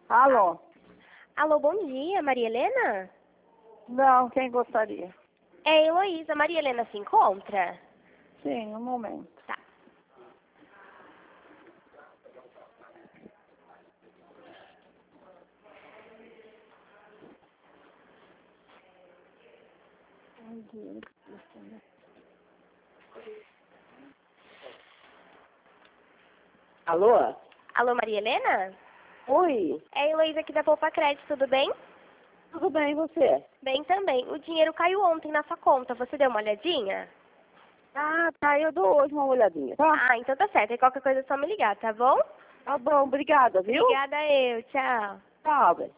Alô? Alô, bom dia, Maria Helena? Não, quem gostaria? É a Heloísa. Maria Helena se encontra? Sim, um momento. Tá. Alô? Alô, Maria Helena? Oi, É a Heloísa aqui da Poupa Crédito, tudo bem? tudo bem, e você? Bem também. O dinheiro caiu ontem na sua conta, você deu uma olhadinha? Ah, tá, eu dou hoje uma olhadinha, tá? Ah, então tá certo. E qualquer coisa é só me ligar, tá bom? Tá bom, obrigada, viu? Obrigada eu, tchau. Tchau, bem.